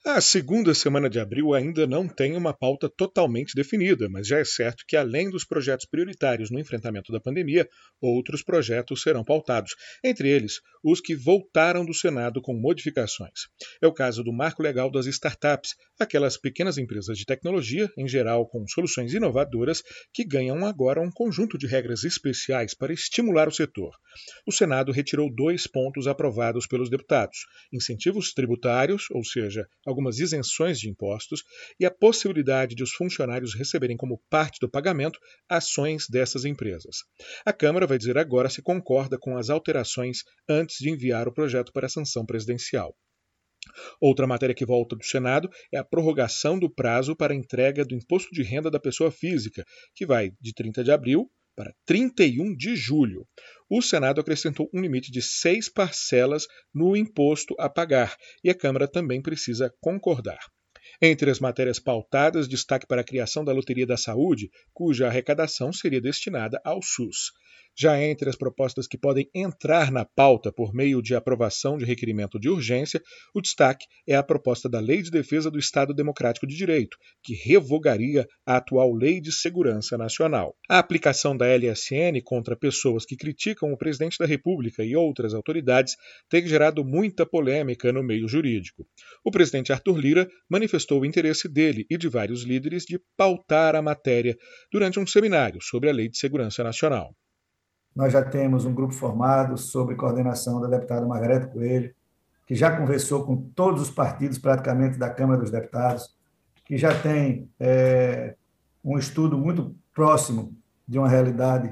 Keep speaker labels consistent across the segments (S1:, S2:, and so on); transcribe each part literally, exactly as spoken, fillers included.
S1: A segunda semana de abril ainda não tem uma pauta totalmente definida, mas já é certo que, além dos projetos prioritários no enfrentamento da pandemia, outros projetos serão pautados, entre eles os que voltaram do Senado com modificações. É o caso do Marco Legal das Startups, aquelas pequenas empresas de tecnologia, em geral com soluções inovadoras, que ganham agora um conjunto de regras especiais para estimular o setor. O Senado retirou dois pontos aprovados pelos deputados: incentivos tributários, ou seja, algumas isenções de impostos, e a possibilidade de os funcionários receberem como parte do pagamento ações dessas empresas. A Câmara vai dizer agora se concorda com as alterações antes de enviar o projeto para a sanção presidencial. Outra matéria que volta do Senado é a prorrogação do prazo para a entrega do imposto de renda da pessoa física, que vai de trinta de abril para trinta e um de julho. O Senado acrescentou um limite de seis parcelas no imposto a pagar, e a Câmara também precisa concordar. Entre as matérias pautadas, destaque para a criação da Loteria da Saúde, cuja arrecadação seria destinada ao SUS. Já entre as propostas que podem entrar na pauta por meio de aprovação de requerimento de urgência, o destaque é a proposta da Lei de Defesa do Estado Democrático de Direito, que revogaria a atual Lei de Segurança Nacional. A aplicação da L S N contra pessoas que criticam o presidente da República e outras autoridades tem gerado muita polêmica no meio jurídico. O presidente Arthur Lira manifestou o interesse dele e de vários líderes de pautar a matéria durante um seminário sobre a Lei de Segurança Nacional.
S2: Nós já temos um grupo formado sob coordenação da deputada Margarete Coelho, que já conversou com todos os partidos praticamente da Câmara dos Deputados, que já tem é, um estudo muito próximo de uma realidade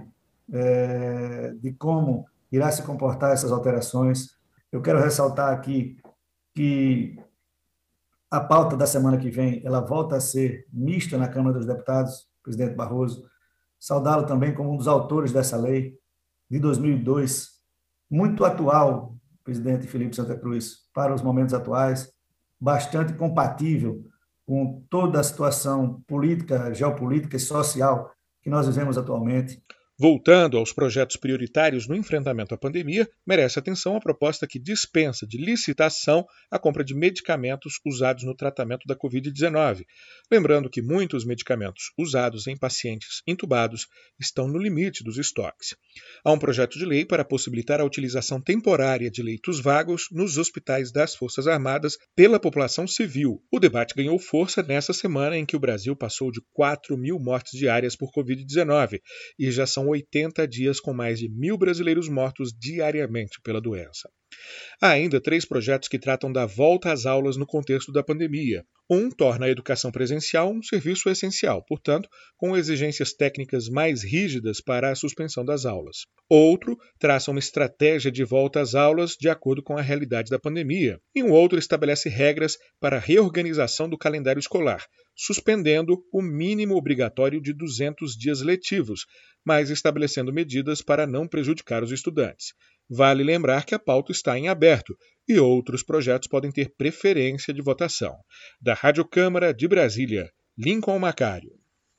S2: é, de como irá se comportar essas alterações. Eu quero ressaltar aqui que a pauta da semana que vem ela volta a ser mista na Câmara dos Deputados, presidente Barroso. Saudá-lo também como um dos autores dessa lei de dois mil e dois, muito atual, presidente Felipe Santa Cruz, para os momentos atuais, bastante compatível com toda a situação política, geopolítica e social que nós vivemos atualmente.
S1: Voltando aos projetos prioritários no enfrentamento à pandemia, merece atenção a proposta que dispensa de licitação a compra de medicamentos usados no tratamento da covid dezenove. Lembrando que muitos medicamentos usados em pacientes intubados estão no limite dos estoques. Há um projeto de lei para possibilitar a utilização temporária de leitos vagos nos hospitais das Forças Armadas pela população civil. O debate ganhou força nessa semana em que o Brasil passou de quatro mil mortes diárias por covid dezenove e já são oitenta dias com mais de mil brasileiros mortos diariamente pela doença. Há ainda três projetos que tratam da volta às aulas no contexto da pandemia. Um torna a educação presencial um serviço essencial, portanto, com exigências técnicas mais rígidas para a suspensão das aulas. Outro traça uma estratégia de volta às aulas de acordo com a realidade da pandemia. E um outro estabelece regras para a reorganização do calendário escolar, suspendendo o mínimo obrigatório de duzentos dias letivos, mas estabelecendo medidas para não prejudicar os estudantes. Vale lembrar que a pauta está em aberto e outros projetos podem ter preferência de votação. Da Rádio Câmara de Brasília, Lincoln Macário.